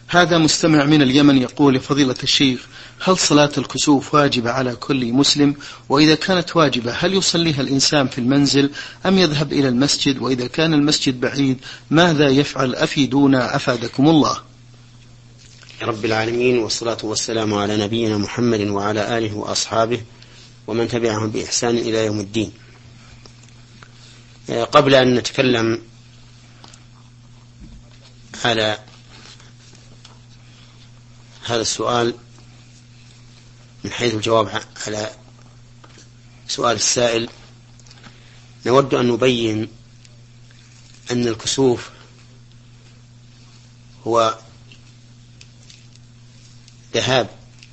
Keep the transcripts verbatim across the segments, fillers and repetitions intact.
هذا مستمع من اليمن يقول: فضيلة الشيخ، هل صلاة الكسوف واجبة على كل مسلم؟ وإذا كانت واجبة هل يصليها الإنسان في المنزل أم يذهب إلى المسجد؟ وإذا كان المسجد بعيد ماذا يفعل؟ أفيدونا أفادكم الله. رب العالمين، والصلاة والسلام على نبينا محمد وعلى آله وأصحابه ومن تبعهم بإحسان إلى يوم الدين. قبل أن نتكلم على هذا السؤال من حيث الجواب على سؤال السائل، نود أن نبين أن الكسوف هو ذهاب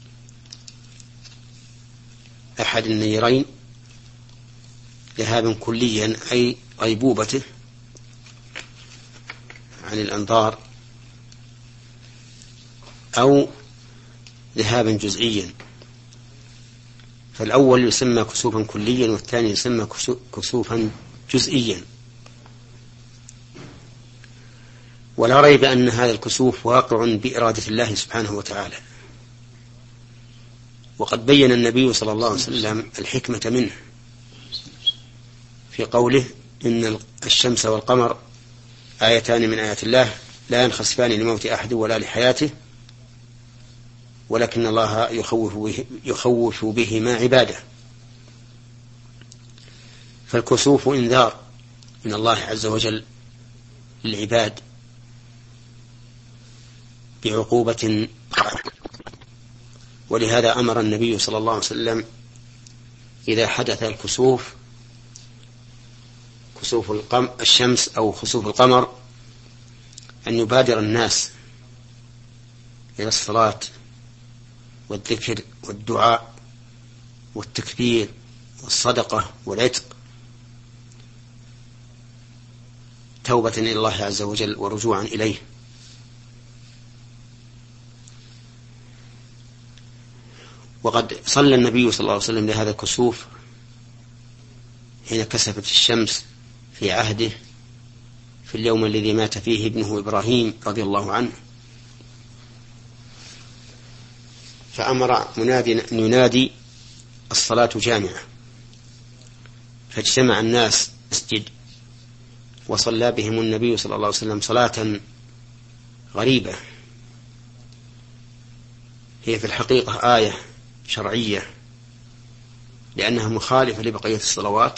أحد النيرين ذهابا كليا، أي غيبوبته عن الأنظار، أو ذهابا جزئيا. فالأول يسمى كسوفا كليا والثاني يسمى كسوفا جزئيا. ولا ريب أن هذا الكسوف واقع بإرادة الله سبحانه وتعالى، وقد بين النبي صلى الله عليه وسلم الحكمة منه في قوله: إن الشمس والقمر آيتان من آيات الله لا ينخسفان لموت أحد ولا لحياته ولكن الله يخوف, به يخوف بهما عباده. فالكسوف إنذار من الله عز وجل للعباد بعقوبة، ولهذا أمر النبي صلى الله عليه وسلم إذا حدث الكسوف، كسوف الشمس أو خسوف القمر، أن يبادر الناس إلى الصلاة والذكر والدعاء والتكبير والصدقة والعتق، توبة إلى الله عز وجل ورجوعا إليه. وقد صلى النبي صلى الله عليه وسلم لهذا الكسوف حين كسفت الشمس في عهده في اليوم الذي مات فيه ابنه إبراهيم رضي الله عنه، فأمر منادي أن ينادي: الصلاة جامعة. فاجتمع الناس مسجد وصلى بهم النبي صلى الله عليه وسلم صلاة غريبة، هي في الحقيقة آية شرعية لأنها مخالفة لبقية الصلوات،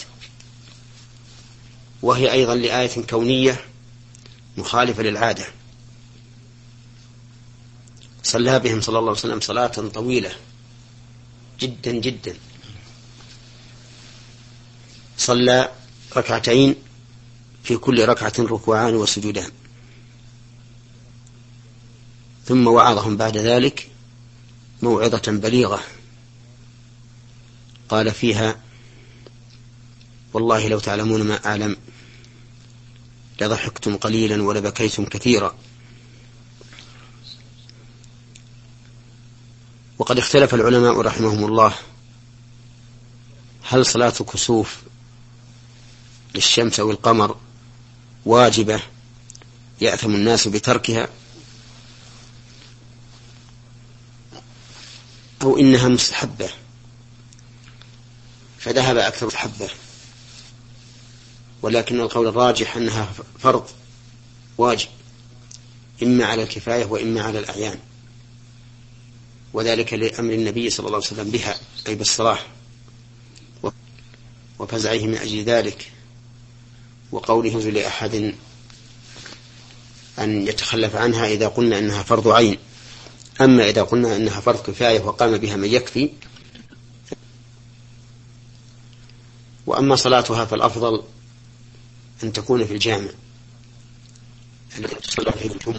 وهي أيضا لآية كونية مخالفة للعادة. صلى بهم صلى الله عليه وسلم صلاة طويلة جدا جدا، صلى ركعتين في كل ركعة ركوعان وسجودان، ثم وعظهم بعد ذلك موعظة بليغة قال فيها: والله لو تعلمون ما أعلم لضحكتم قليلا ولبكيتم كثيرا. وقد اختلف العلماء رحمهم الله هل صلاة كسوف للشمس أو القمر واجبة يأثم الناس بتركها، أو إنها مستحبة، فذهب أكثر مستحبة، ولكن القول الراجح أنها فرض واجب إما على الكفاية وإما على الأعيان، وذلك لأمر النبي صلى الله عليه وسلم بها أي بالصلاة وفزعه من أجل ذلك، وقوله لأحد أن يتخلف عنها إذا قلنا أنها فرض عين. أما إذا قلنا أنها فرض كفاية وقام بها من يكفي. وأما صلاتها فالأفضل أن تكون في الجامع التي تصلى فيه الجمعة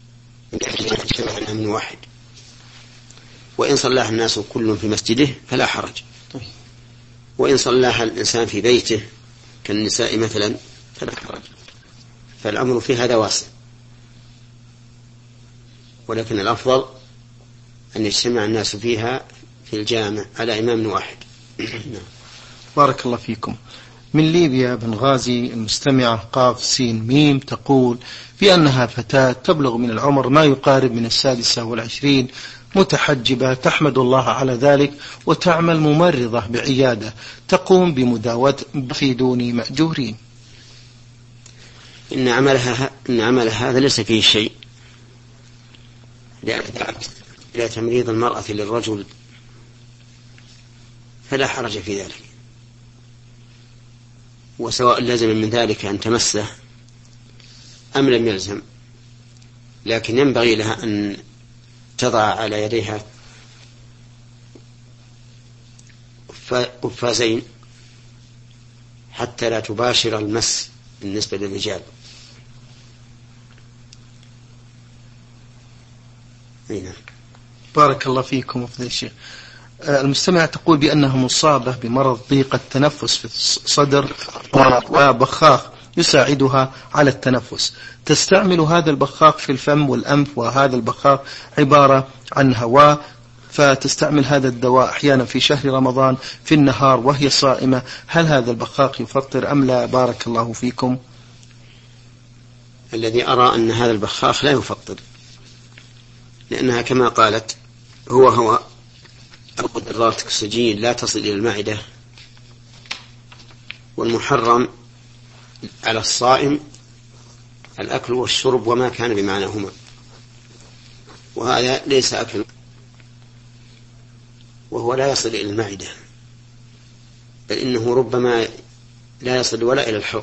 من واحد، وإن صلاها الناس كل في مسجده فلا حرج، وإن صلاها الإنسان في بيته كالنساء مثلا فلا حرج. فالأمر في هذا واسع، ولكن الأفضل أن يجتمع الناس فيها في الجامع على إمام واحد. بارك الله فيكم. من ليبيا بنغازي المستمعة قاف سين ميم تقول بأنها فتاة تبلغ من العمر ما يقارب من السادسة والعشرين، متحجبة، تحمد الله على ذلك، وتعمل ممرضة بعيادة، تقوم بمداوة في دون مأجورين. إن عملها إن عمل هذا ليس فيه شيء، إلى تمريض المرأة للرجل فلا حرج في ذلك، وسواء لازم من ذلك أن تمسه أم لم يلزم، لكن ينبغي لها أن تضع على يديها قفازين حتى لا تباشر المس بالنسبة للرجال. بارك الله فيكم وفضل الشيخ. المستمع تقول بأنها مصابة بمرض ضيق التنفس في الصدر وبخاخ يساعدها على التنفس، تستعمل هذا البخاخ في الفم والأنف، وهذا البخاخ عبارة عن هواء، فتستعمل هذا الدواء أحيانا في شهر رمضان في النهار وهي صائمة، هل هذا البخاخ يفطر أم لا؟ بارك الله فيكم. الذي أرى أن هذا البخاخ لا يفطر، لأنها كما قالت هو هواء أو ذرات أكسجين لا تصل إلى المعدة، والمحرم على الصائم الأكل والشرب وما كان بمعناهما، وهذا ليس أكل وهو لا يصل إلى المعدة، بل إنه ربما لا يصل ولا إلى الحلق،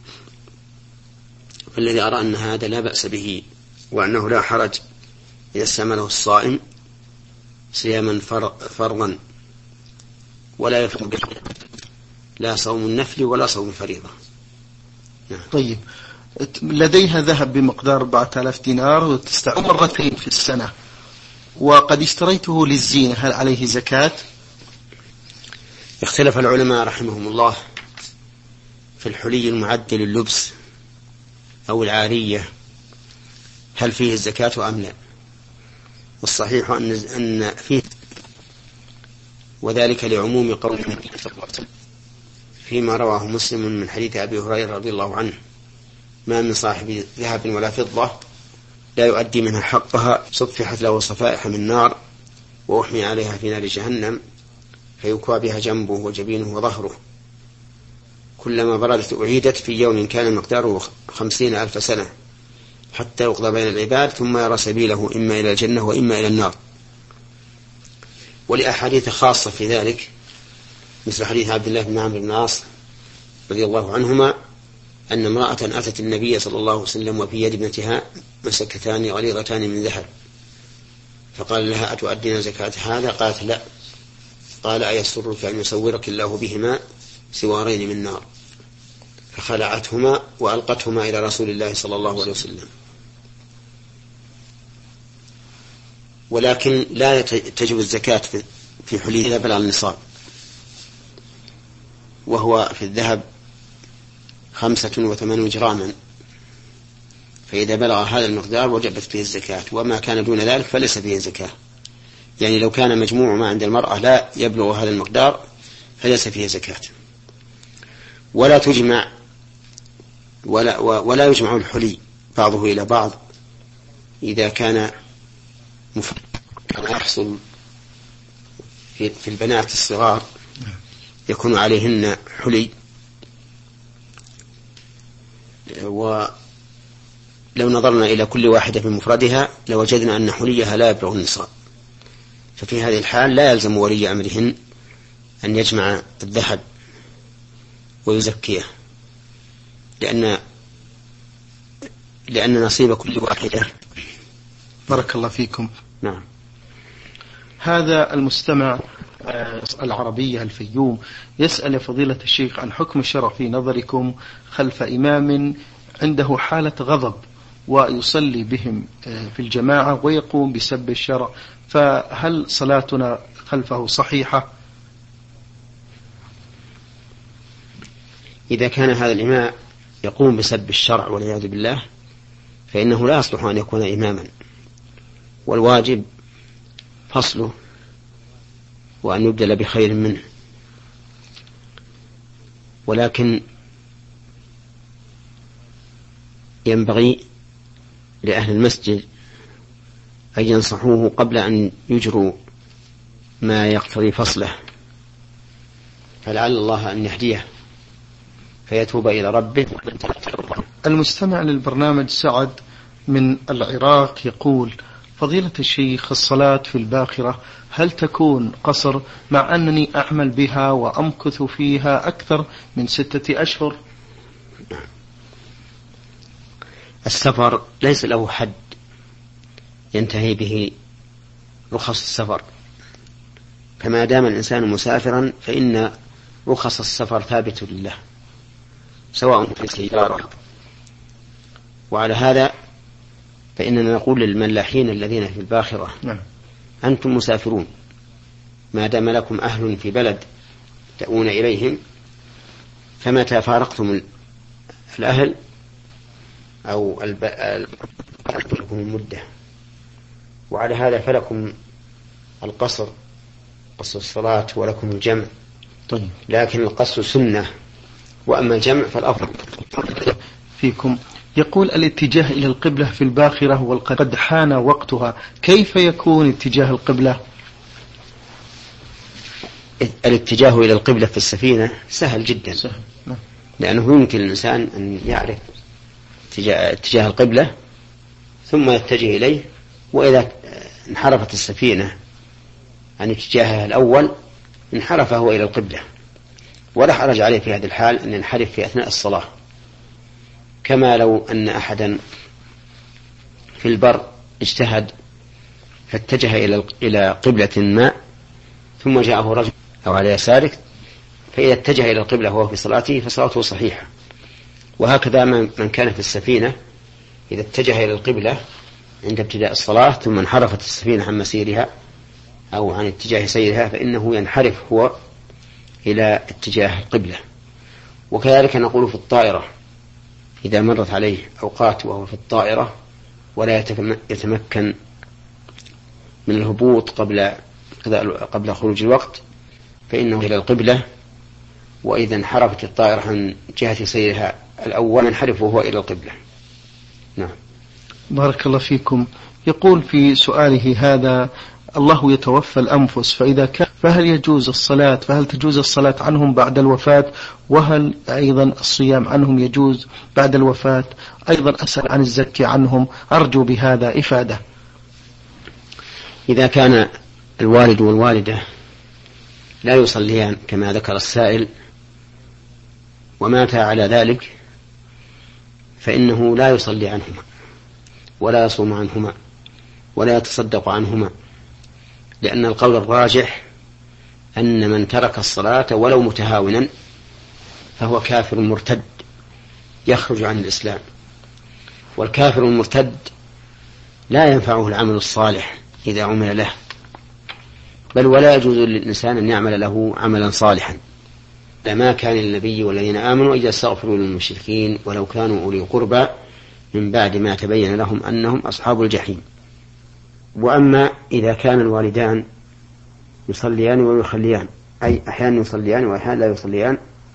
فالذي أرى أن هذا لا بأس به، وأنه لا حرج إذا استعمله الصائم صياما فرضا، ولا يفرق لا صوم النفل ولا صوم الفريضة. نعم. طيب، لديها ذهب بمقدار أربعة آلاف دينار وتستعمل مرتين في السنة، وقد اشتريته للزينة، هل عليه زكاة؟ اختلف العلماء رحمهم الله في الحلي المعد لللبس أو العارية هل فيه الزكاة أم لا، والصحيح أن أن فيه، وذلك لعموم قوله فيما رواه مسلم من حديث أبي هريرة رضي الله عنه: ما من صاحب ذهب ولا فضة لا يؤدي منها حقها صفحت له صفائح من نار وأحمي عليها في نار جهنم فيكوى بها جنبه وجبينه وظهره، كلما بردت أعيدت في يوم كان مقداره خمسين ألف سنة حتى يقضى بين العباد ثم يرى سبيله إما إلى الجنة وإما إلى النار. ولأحاديث خاصة في ذلك مثل حديث عبد الله بن عمرو بن العاص رضي الله عنهما أن امرأة أتت النبي صلى الله عليه وسلم وفي يد ابنتها مسكتان غليظتان من ذهب، فقال لها: أتؤدين زكاة هذا؟ قالت: لا. قال: أيسرك أن يصورك الله بهما سوارين من نار؟ فخلعتهما وألقتهما إلى رسول الله صلى الله عليه وسلم. ولكن لا تجب الزكاة في حلي إذا بلغ النصاب، وهو في الذهب خمسة وثمانون جراما، فإذا بلغ هذا المقدار وجبت فيه الزكاة، وما كان دون ذلك فليس فيه زكاة. يعني لو كان مجموع ما عند المرأة لا يبلغ هذا المقدار فليس فيه زكاة. ولا تجمع ولا, ولا يجمع الحلي بعضه إلى بعض إذا كان يحصل في, في البنات الصغار يكون عليهن حلي، ولو نظرنا إلى كل واحدة بمفردها لوجدنا أن حليها لا يبلغ النصاب، ففي هذه الحال لا يلزم ولي أمرهن أن يجمع الذهب ويزكيه، لأن لأن نصيب كل واحدة. بارك الله فيكم. نعم. هذا المستمع العربية الفيوم يسأل فضيلة الشيخ عن حكم الشرع في نظركم خلف إمام عنده حالة غضب ويصلي بهم في الجماعة ويقوم بسب الشرع، فهل صلاتنا خلفه صحيحة؟ إذا كان هذا الإمام يقوم بسب الشرع والعياذ بالله فإنه لا يصلح أن يكون إماما، والواجب فصله وأن يبدل بخير منه. ولكن ينبغي لأهل المسجد أن ينصحوه قبل أن يجروا ما يقتضي فصله، فلعل الله أن يهديه فيتوب إلى ربه. المستمع للبرنامج سعد من العراق يقول: فضيلة الشيخ، الصلاة في الباخرة هل تكون قصر مع أنني أعمل بها وأمكث فيها أكثر من ستة أشهر؟ السفر ليس له حد ينتهي به رخص السفر، فما دام الإنسان مسافرا فإن رخص السفر ثابت لله سواء في السيارة. وعلى هذا فإننا نقول للملاحين الذين في الباخرة: أنتم مسافرون، ما دام لكم أهل في بلد تأوون إليهم، فمتى فارقتم الأهل أو لكم المدة. وعلى هذا فلكم القصر، قصر الصلاة، ولكم الجمع. طيب. لكن القصر سنة، وأما الجمع فالأفضل. فيكم يقول: الاتجاه إلى القبلة في الباخرة وقد حان وقتها، كيف يكون اتجاه القبلة؟ الاتجاه إلى القبلة في السفينة سهل جدا، سهل. لأنه يمكن الإنسان أن يعرف اتجاه القبلة ثم يتجه إليه، وإذا انحرفت السفينة عن اتجاهها الأول انحرف هو إلى القبلة، ولا حرج عليه في هذه الحال أن ينحرف في أثناء الصلاة، كما لو أن أحدا في البر اجتهد فاتجه إلى إلى قبلة ما ثم جاءه رجل أو على يساره، فإذا اتجه إلى القبلة وهو في صلاته فصلاته صحيحة. وهكذا من كان في السفينة إذا اتجه إلى القبلة عند ابتداء الصلاة ثم انحرفت السفينة عن مسيرها أو عن اتجاه سيرها فإنه ينحرف هو إلى اتجاه القبلة. وكذلك نقول في الطائرة: إذا مرت عليه أوقات وهو في الطائرة ولا يتمكن من الهبوط قبل قبل خروج الوقت فإنه إلى القبلة، وإذا انحرفت الطائرة عن جهة سيرها الأول انحرف وهو إلى القبلة. نعم. بارك الله فيكم. يقول في سؤاله هذا: الله يتوفى الأنفس، فإذا كان فهل يجوز الصلاة فهل تجوز الصلاة عنهم بعد الوفاة؟ وهل أيضا الصيام عنهم يجوز بعد الوفاة؟ أيضا أسأل عن الزكاة عنهم، أرجو بهذا إفادة. إذا كان الوالد والوالدة لا يصليان كما ذكر السائل ومات على ذلك فإنه لا يصلي عنهما ولا يصوم عنهما ولا يتصدق عنهما، لأن القول الراجح أن من ترك الصلاة ولو متهاونا فهو كافر مرتد يخرج عن الإسلام، والكافر المرتد لا ينفعه العمل الصالح إذا عمل له، بل ولا يجوز للإنسان أن يعمل له عملا صالحا. لما كان للنبي والذين آمنوا إذا استغفروا للمشركين ولو كانوا أولي قربى من بعد ما تبين لهم أنهم أصحاب الجحيم. وأما إذا كان الوالدان يصليان ويخليان، أي أحيانا يصليان وأحيانا لا يصليان،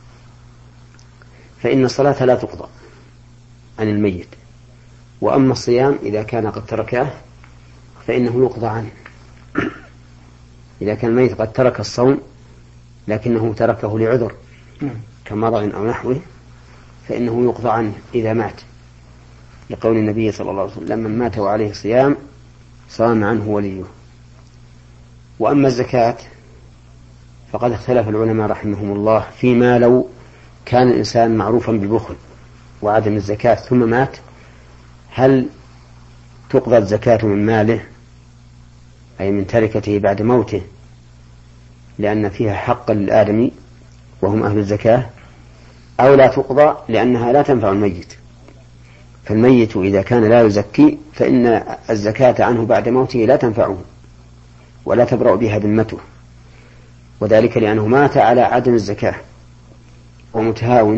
فإن الصلاة لا تقضى عن الميت. وأما الصيام إذا كان قد تركه فإنه يقضى عنه. إذا كان الميت قد ترك الصوم لكنه تركه لعذر كمرض أو نحوه فإنه يقضى عنه إذا مات، لقول النبي صلى الله عليه وسلم: من مات وعليه صيام صام عنه وليه. وأما الزكاة فقد اختلف العلماء رحمهم الله فيما لو كان الإنسان معروفا بالبخل وعدم الزكاة ثم مات، هل تقضى الزكاة من ماله أي من تركته بعد موته لأن فيها حقا للآدمي وهم أهل الزكاة، أو لا تقضى لأنها لا تنفع الميت؟ فالميت إذا كان لا يزكي فإن الزكاة عنه بعد موته لا تنفعه ولا تبرأ بها ذمته، وذلك لأنه مات على عدم الزكاة ومتهاون.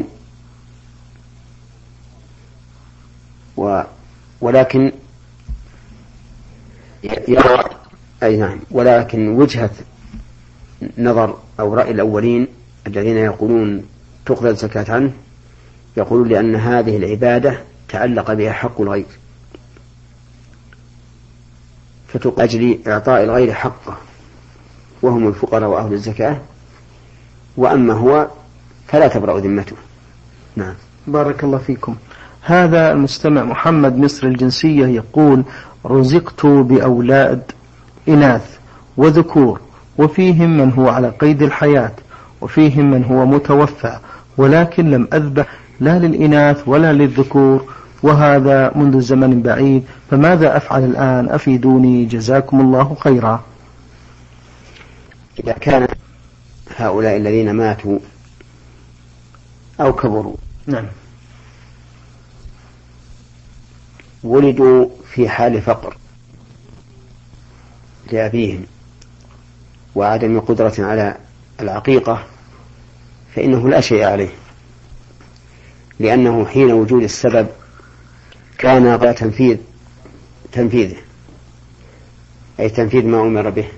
و ولكن يرى أي نعم ولكن وجهة نظر أو رأي الأولين الذين يقولون تقبل الزكاة عنه؟ يقول لأن هذه العبادة تعلق بها حق الغير، فتقبل إعطاء الغير حقه وهم الفقراء وأهل الزكاة، وأما هو فلا تبرأ ذمته. نعم. بارك الله فيكم. هذا المستمع محمد مصر الجنسية يقول: رزقت بأولاد إناث وذكور، وفيهم من هو على قيد الحياة وفيهم من هو متوفى، ولكن لم أذبح لا للإناث ولا للذكور، وهذا منذ زمن بعيد، فماذا أفعل الآن؟ أفيدوني جزاكم الله خيرا. إذا كان هؤلاء الذين ماتوا أو كبروا نعم ولدوا في حال فقر لأبيهم وعدم قدرة على العقيقة، فإنه لا شيء عليه، لأنه حين وجود السبب كان على تنفيذ تنفيذه أي تنفيذ ما أمر به،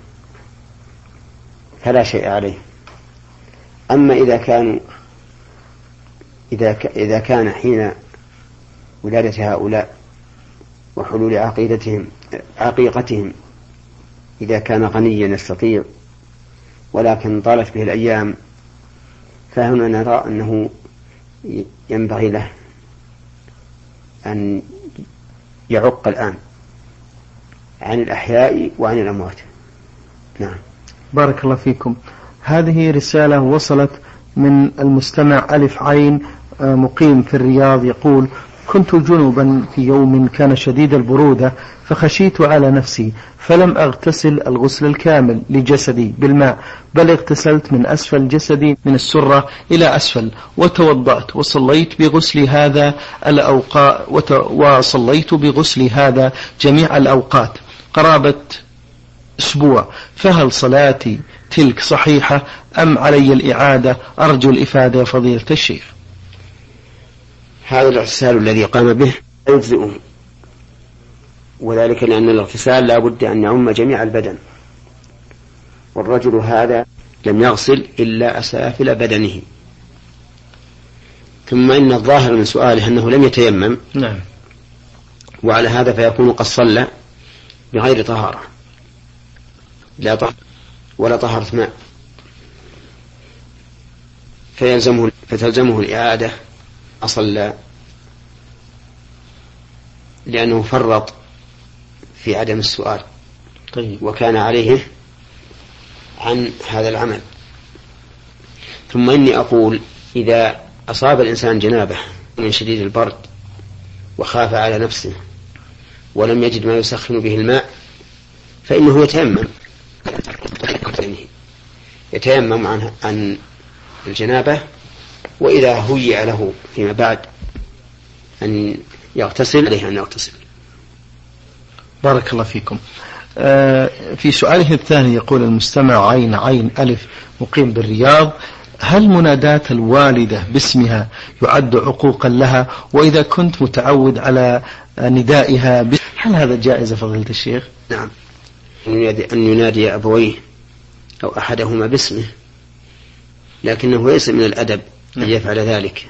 فلا شيء عليه. أما إذا كانوا إذا إذا كان حين ولادة هؤلاء وحلول عقيدتهم عقيقتهم إذا كان غنيا يستطيع ولكن طالت به الأيام، فهنا نرى أنه ينبغي له أن يعق الآن عن الأحياء وعن الأموات. نعم. بارك الله فيكم. هذه رسالة وصلت من المستمع ألف عين مقيم في الرياض، يقول: كنت جنبا في يوم كان شديد البرودة، فخشيت على نفسي فلم أغتسل الغسل الكامل لجسدي بالماء، بل اغتسلت من أسفل جسدي من السرة إلى أسفل، وتوضأت وصليت بغسل هذا الأوقات وصليت بغسل هذا جميع الأوقات قرابة أسبوع، فهل صلاتي تلك صحيحة أم علي الإعادة؟ أرجو الإفادة فضيلة الشيخ. هذا الاغتسال الذي قام به يجزئه، وذلك لأن الاغتسال لا بد أن يعم جميع البدن، والرجل هذا لم يغسل إلا أسافل بدنه. ثم إن الظاهر من سؤاله أنه لم يتيمم. نعم. وعلى هذا فيكون قد صلى بغير طهارة، لا طهارة ولا طهارة ماء، فيلزمه فتلزمه الإعادة أصلى، لأنه فرط في عدم السؤال. طيب. وكان عليه عن هذا العمل. ثم إني أقول: إذا أصاب الإنسان جنابه من شديد البرد وخاف على نفسه ولم يجد ما يسخن به الماء، فإنه يتيمم يتيمم عن عن الجنابة، وإذا هيئ له فيما بعد أن يغتسل عليه أن يغتسل. بارك الله فيكم. آه في سؤاله الثاني يقول المستمع عين عين ألف مقيم بالرياض: هل منادات الوالدة باسمها يعد عقوقا لها؟ وإذا كنت متعود على ندائها باسم، هل هذا جائز فضيلة الشيخ؟ نعم، أن ينادي أبويه أو أحدهما باسمه، لكنه ليس من الأدب أن يفعل ذلك،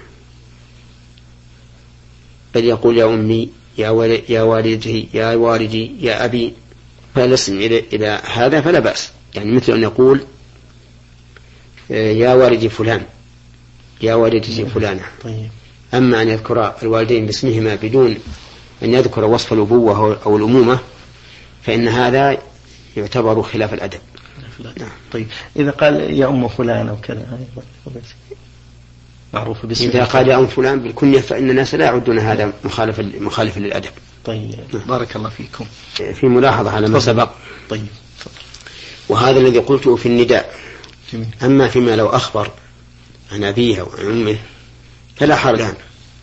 بل يقول: يا أمي، يا والدتي، يا والدي، يا أبي، فالاسم إلى هذا فلا بأس، يعني مثل أن يقول: يا والدي فلان، يا والدتي فلانة. طيب. أما أن يذكر الوالدين باسمهما بدون أن يذكر وصف الأبوة أو الأمومة فإن هذا يعتبر خلاف الأدب. نعم. طيب، إذا قال يا أم فلان أو كذا معروف باسم، إذا قال يا أم فلان بالكنية فإن الناس لا يعدون هذا مخالف مخالف للأدب. طيب. بارك الله فيكم. في ملاحظة على ما سبق. طيب. وهذا الذي قلته في النداء. جميل. أما فيما لو أخبر عن أبيه وعن أمه فلا حرج عنه،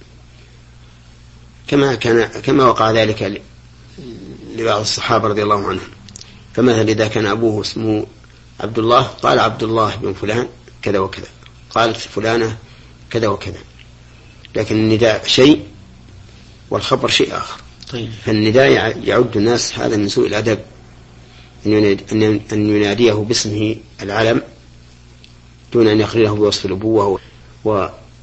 كما كان كما وقع ذلك لبعض الصحابة رضي الله عنهم. فمثلا إذا كان أبوه اسمه عبد الله قال عبد الله بن فلان كذا وكذا، قالت فلانة كذا وكذا، لكن النداء شيء والخبر شيء آخر. طيب. فالنداء يعد الناس هذا من سوء الأدب، أن يناديه باسمه العلم دون أن يخليه بوصف الأبوة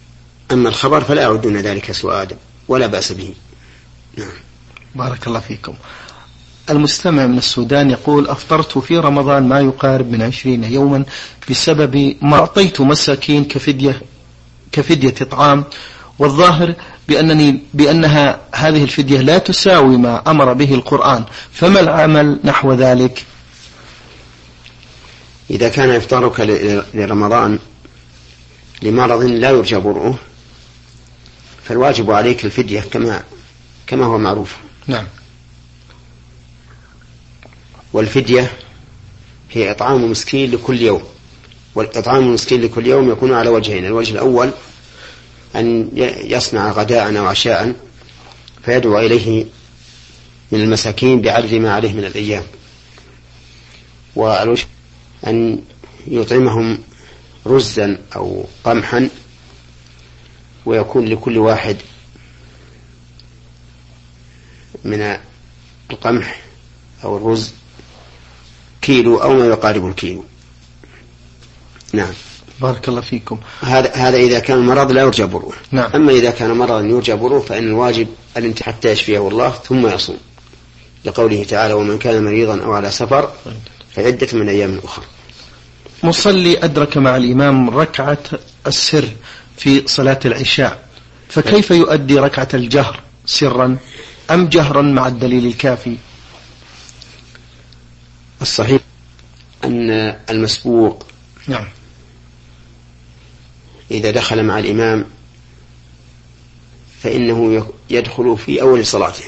أما الخبر فلا يعدون ذلك سوء أدب ولا بأس به. نعم. بارك الله فيكم. المستمع من السودان يقول: أفطرت في رمضان ما يقارب من عشرين يوما بسبب ما أعطيت مساكين كفدية كفدية إطعام، والظاهر بأنني بأنها هذه الفدية لا تساوي ما أمر به القرآن، فما العمل نحو ذلك؟ إذا كان إفطارك لرمضان لمرض لا يرجى برؤه فالواجب عليك الفدية كما كما هو معروف. نعم. والفدية هي إطعام مسكين لكل يوم، والإطعام المسكين لكل يوم يكون على وجهين: الوجه الأول أن يصنع غداء أو عشاء فيدعو إليه من المساكين بعدد ما عليه من الأيام، والوجه أن يطعمهم رزا أو قمحا ويكون لكل واحد من القمح أو الرز كيلو أو ما يقارب الكيلو. نعم. بارك الله فيكم. هذا هذا إذا كان المرض لا يرجى بروه. نعم. أما إذا كان مرضا يرجى بروه فإن الواجب الانتهاء حتى يشفيه الله ثم يصوم، لقوله تعالى: ومن كان مريضا أو على سفر فعدة من أيام أخرى. مصلي أدرك مع الإمام ركعة السر في صلاة العشاء، فكيف يؤدي ركعة الجهر سرا أم جهرا مع الدليل الكافي؟ الصحيح أن المسبوق نعم إذا دخل مع الإمام فإنه يدخل في أول صلاته،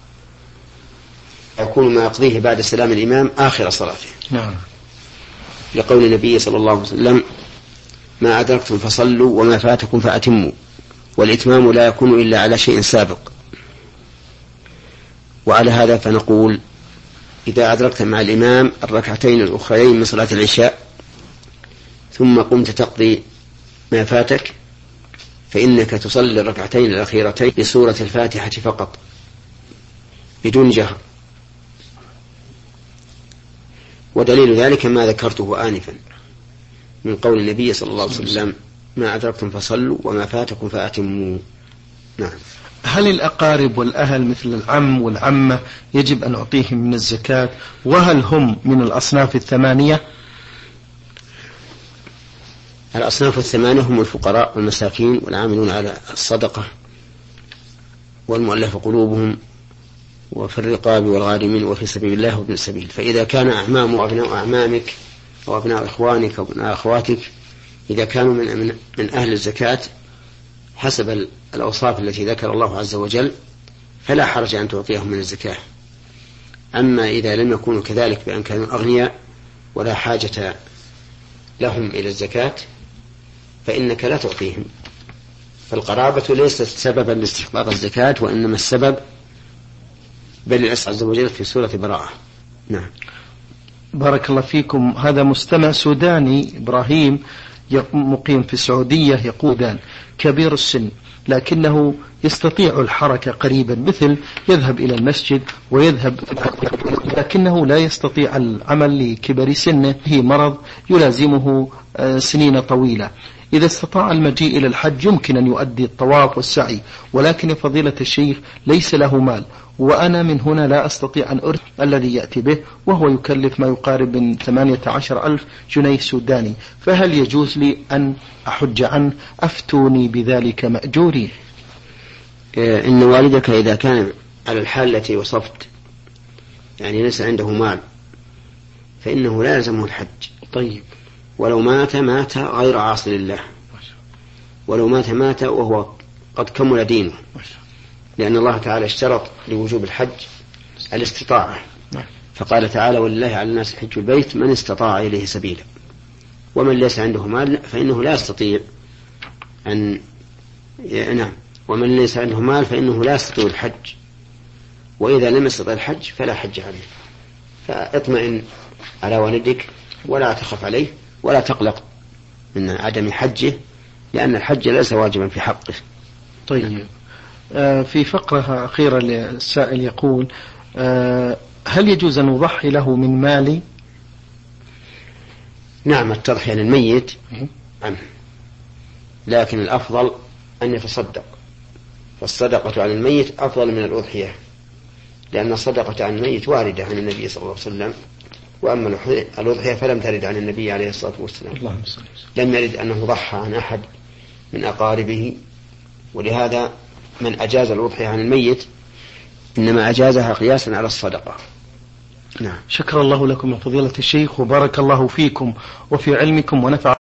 يكون ما يقضيه بعد سلام الإمام آخر صلاته. نعم. لقول النبي صلى الله عليه وسلم: ما أدركتم فصلوا وما فاتكم فأتموا، والإتمام لا يكون إلا على شيء سابق. وعلى هذا فنقول: إذا أدركت مع الإمام الركعتين الأخرين من صلاة العشاء ثم قمت تقضي ما فاتك فإنك تصلي الركعتين الأخيرتين بسورة الفاتحة فقط بدون جهر، ودليل ذلك ما ذكرته آنفا من قول النبي صلى الله عليه وسلم: ما أدركتم فصلوا وما فاتكم فأتموا. نعم. هل الأقارب والأهل مثل العم والعمة يجب أن أعطيهم من الزكاة، وهل هم من الأصناف الثمانية؟ الأصناف الثمانية هم الفقراء والمساكين والعاملون على الصدقة والمؤلف قلوبهم وفي الرقاب والغارمين وفي سبيل الله وابن السبيل. فإذا كان أعمام وأبناء أعمامك وأبناء إخوانك وأبناء أخواتك إذا كانوا من, من, من أهل الزكاة حسب الأوصاف التي ذكر الله عز وجل فلا حرج أن تعطيهم من الزكاة. أما إذا لم يكونوا كذلك بأن كانوا أغنياء ولا حاجة لهم إلى الزكاة فإنك لا تعطيهم. فالقرابة ليست سببا لاستحقاق الزكاة، وإنما السبب بل الأسعى عز وجل في سورة براءة. نعم. بارك الله فيكم. هذا مستمع سوداني إبراهيم مقيم في السعودية يقول: كبير السن لكنه يستطيع الحركة قريبا، مثل يذهب إلى المسجد ويذهب، لكنه لا يستطيع العمل لكبر سنه، هي مرض يلازمه سنين طويلة. إذا استطاع المجيء إلى الحج يمكن أن يؤدي الطواف والسعي، ولكن فضيلة الشيخ ليس له مال، وأنا من هنا لا أستطيع أن أرث الذي يأتي به، وهو يكلف ما يقارب من ثمانية عشر ألف جنيه سوداني، فهل يجوز لي أن أحج عنه؟ أفتوني بذلك مأجورين. إن والدك إذا كان على الحال التي وصفت، يعني ليس عنده مال، فإنه لا يلزمه الحج. طيب. ولو مات مات غير عاصي لله، ولو مات مات وهو قد كمل دينه، لأن الله تعالى اشترط لوجوب الحج الاستطاعة، فقال تعالى: ولله على الناس حج البيت من استطاع إليه سبيلا. ومن ليس عنده مال فإنه لا يستطيع أن نعم ومن ليس عنده مال فإنه لا يستطيع الحج، وإذا لم يستطع الحج فلا حج عليه. فاطمئن على والدك ولا تخف عليه ولا تقلق من عدم حجه، لأن الحج ليس واجبا في حقه. طيب. آه في فقرة أخيرة للسائل يقول: آه هل يجوز أن أضحي له من مالي؟ نعم، التضحية للميت عنه، لكن الأفضل أن يتصدق، فالصدقة عن الميت أفضل من الأضحية، لأن الصدقة عن الميت واردة عن النبي صلى الله عليه وسلم، وأما الأضحية فلم ترد عن النبي عليه الصلاة والسلام، لم يرد أنه ضحى عن أحد من أقاربه، ولهذا من أجاز الأضحية عن الميت إنما أجازها قياسا على الصدقة. نعم. شكر الله لكم يا فضيلة الشيخ، وبارك الله فيكم وفي علمكم ونفع